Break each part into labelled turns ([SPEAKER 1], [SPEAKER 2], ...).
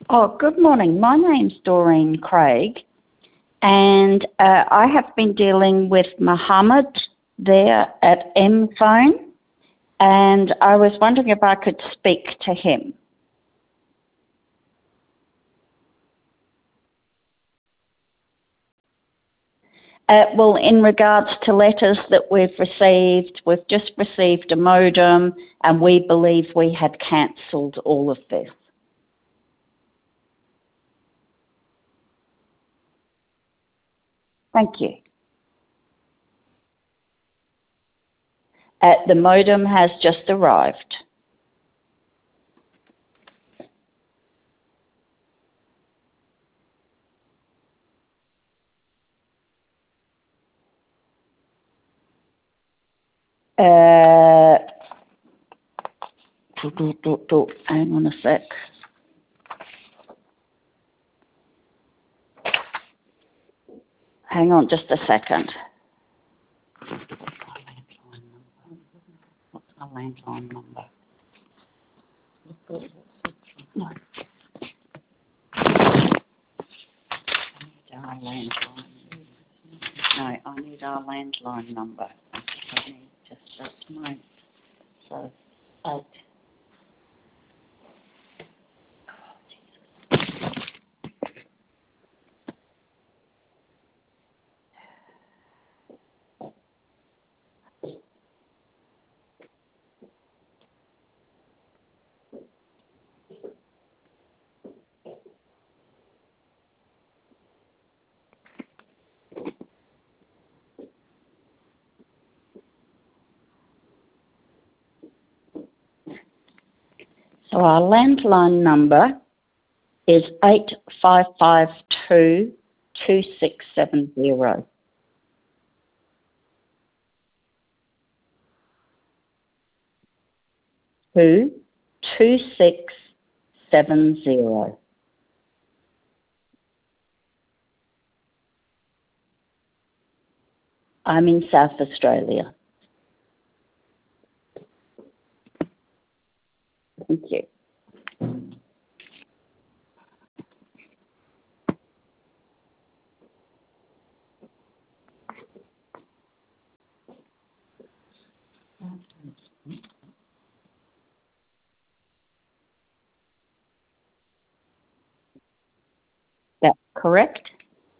[SPEAKER 1] Oh, good morning. My name's Doreen Craig, and I have been dealing with Mohammed there at M Phone, and I was wondering if I could speak to him. Well, in regards to letters that we've just received a modem, and we believe we had cancelled all of this. Thank you. The modem has just arrived. Hang on a sec. Hang on just a second. What's our landline number? No. Our landline. No, I need our landline number. I need just that's mine. So, 8. So our landline number is 8552 2670. Two 2670. I'm in South Australia. Thank you. That's correct.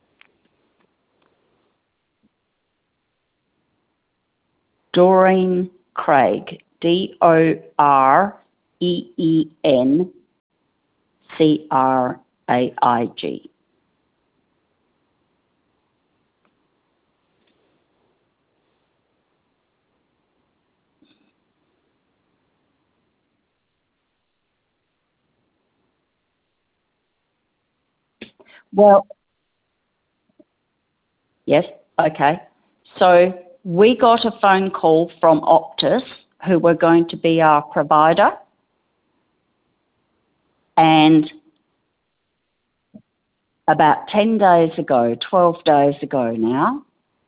[SPEAKER 1] Doreen Craig. DOREEN CRAIG. Well, yes, okay. So we got a phone call from Optus, who were going to be our provider, and about 10 days ago, 12 days ago now,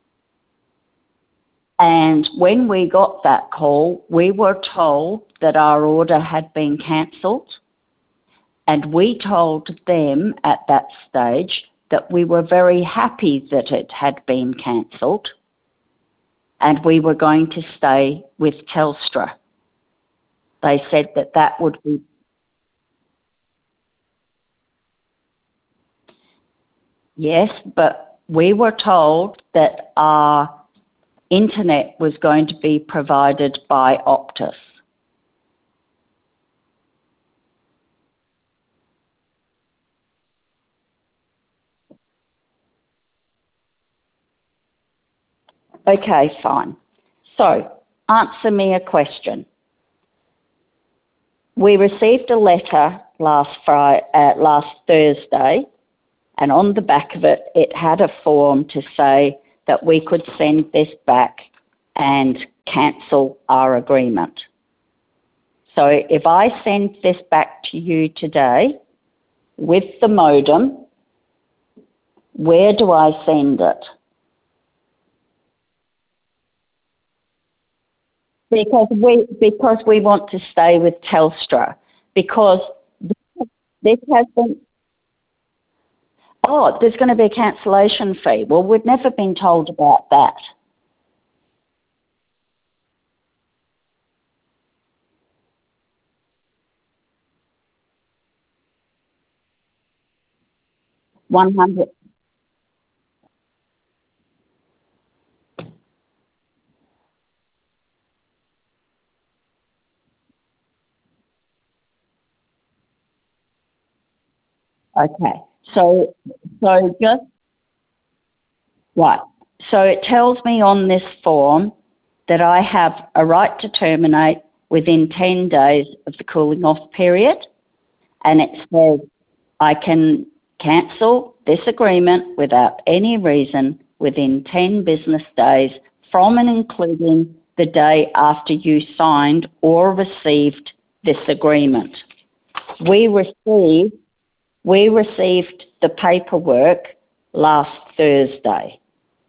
[SPEAKER 1] and when we got that call, we were told that our order had been cancelled, and we told them at that stage that we were very happy that it had been cancelled, and we were going to stay with Telstra. They said that that would be... Yes, but we were told that our internet was going to be provided by Optus. Okay, fine. So, answer me a question. We received a letter last Thursday, and on the back of it, it had a form to say that we could send this back and cancel our agreement. So if I send this back to you today with the modem, where do I send it? Because we want to stay with Telstra, because this has been Oh, there's going to be a cancellation fee. Well, we've never been told about that. $100. Okay. So just right. So it tells me on this form that I have a right to terminate within 10 days of the cooling off period, and it says I can cancel this agreement without any reason within 10 business days from and including the day after you signed or received this agreement. We received the paperwork last Thursday.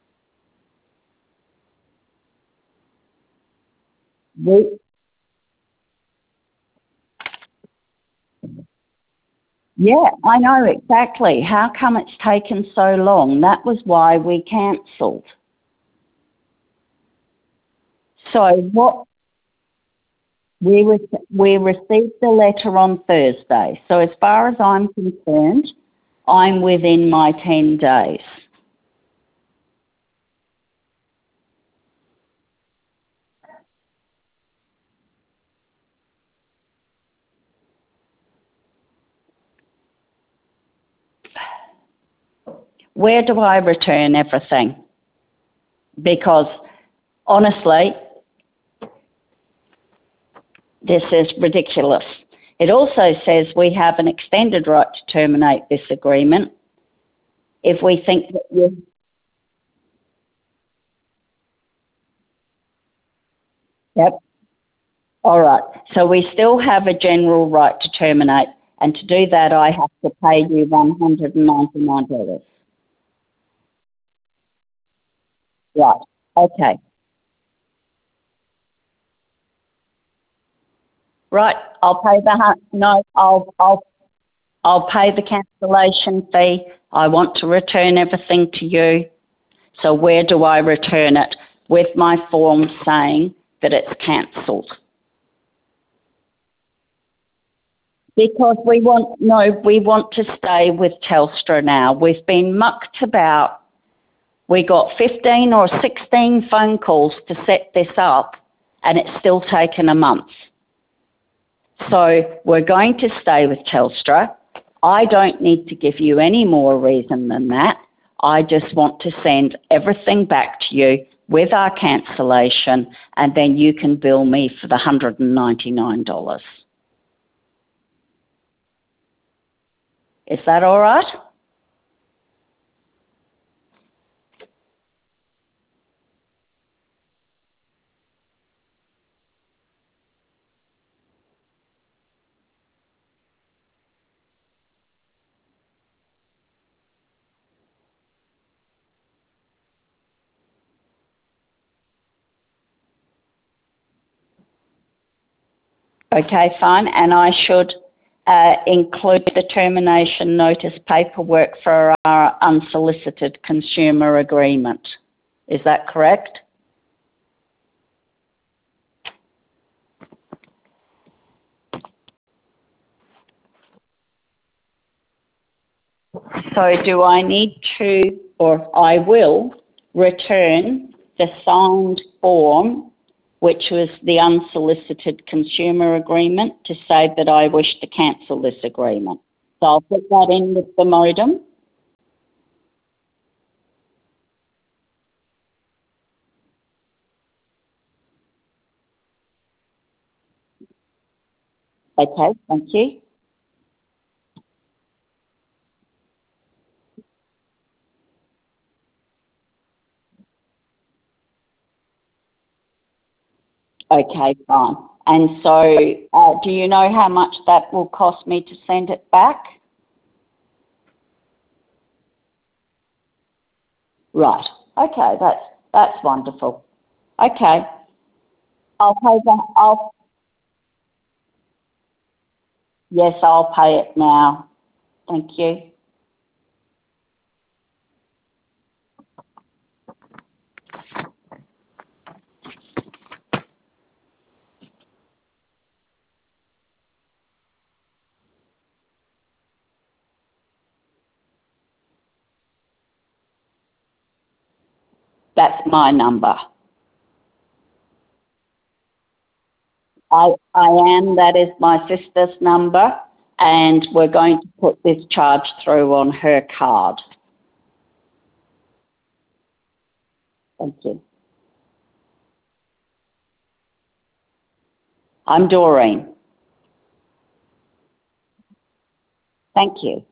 [SPEAKER 1] Yeah, I know exactly. How come it's taken so long? That was why we cancelled. So what we received the letter on Thursday. So as far as I'm concerned, I'm within my 10 days. Where do I return everything? Because honestly, this is ridiculous. It also says we have an extended right to terminate this agreement if we think that you... Yep. All right. So we still have a general right to terminate, and to do that, I have to pay you $199. Right. Okay. Right. I'll pay the no. I'll pay the cancellation fee. I want to return everything to you. So where do I return it? With my form saying that it's cancelled. Because we want to stay with Telstra now. We've been mucked about. We got 15 or 16 phone calls to set this up, and it's still taken a month. So we're going to stay with Telstra. I don't need to give you any more reason than that. I just want to send everything back to you with our cancellation, and then you can bill me for the $199. Is that all right? Okay, fine. And I should include the termination notice paperwork for our unsolicited consumer agreement. Is that correct? So do I need to, or I will, return the signed form, which was the unsolicited consumer agreement, to say that I wish to cancel this agreement? So I'll put that in with the modem. Okay, thank you. Okay, fine. And so do you know how much that will cost me to send it back? Right. Okay, that's wonderful. Okay. I'll pay that. Yes, I'll pay it now. Thank you. That's my number. I am. That is my sister's number, and we're going to put this charge through on her card. Thank you. I'm Doreen. Thank you.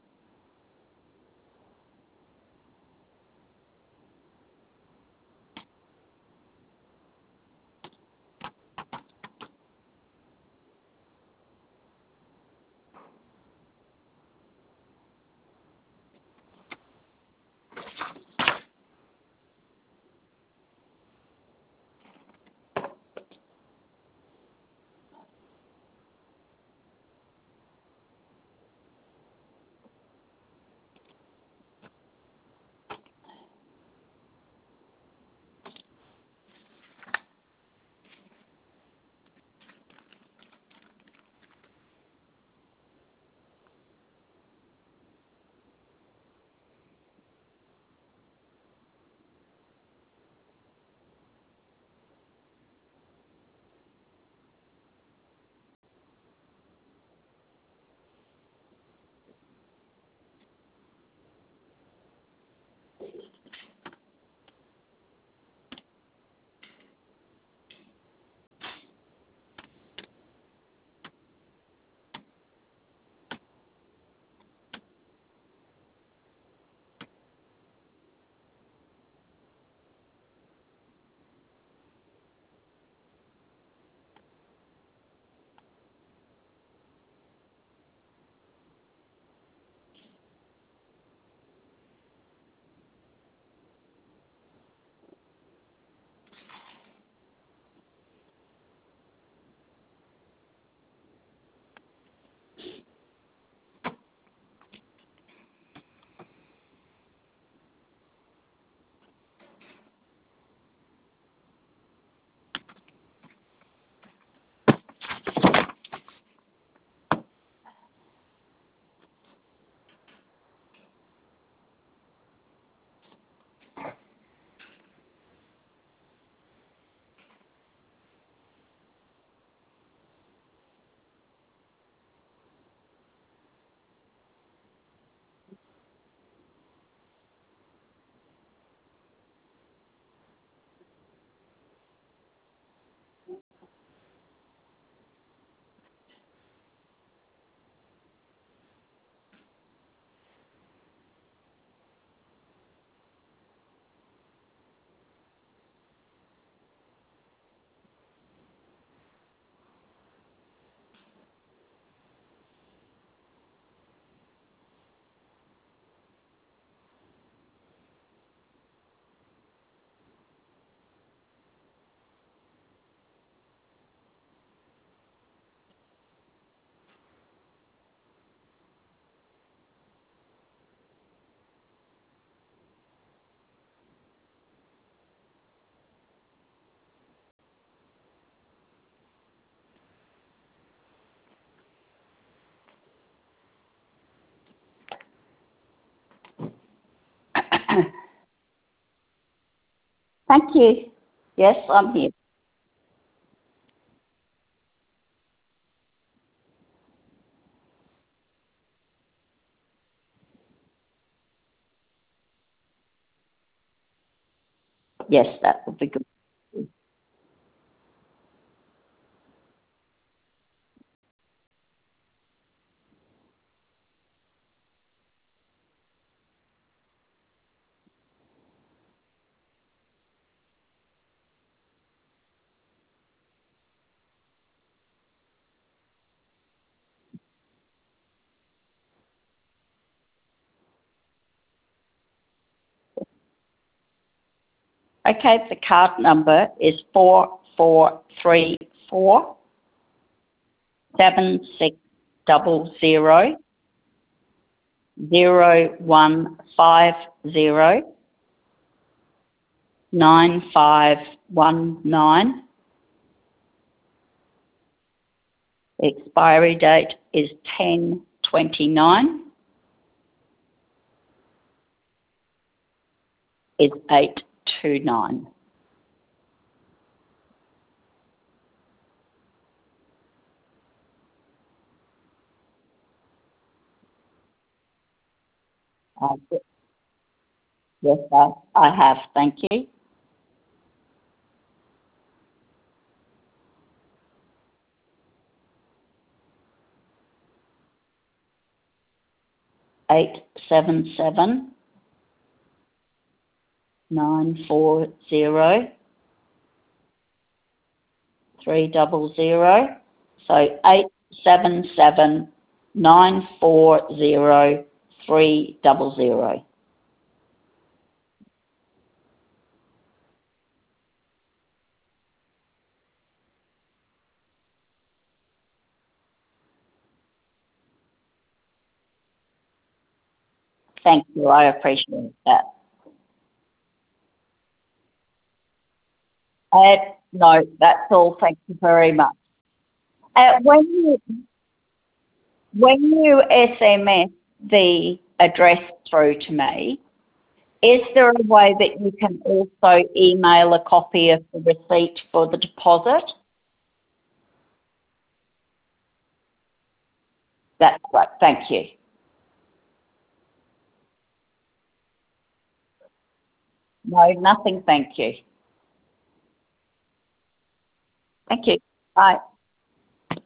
[SPEAKER 1] Thank you. Yes, I'm here. Yes, that would be good. Okay, the card number is 44376001509519. The expiry date is 10/29, is 29. Yes, I have. Thank you. 877 940 300. So 877 940 300. Thank you. I appreciate that. No, that's all. Thank you very much. When you SMS the address through to me, is there a way that you can also email a copy of the receipt for the deposit? That's right. Thank you. No, nothing. Thank you. Thank you. Bye.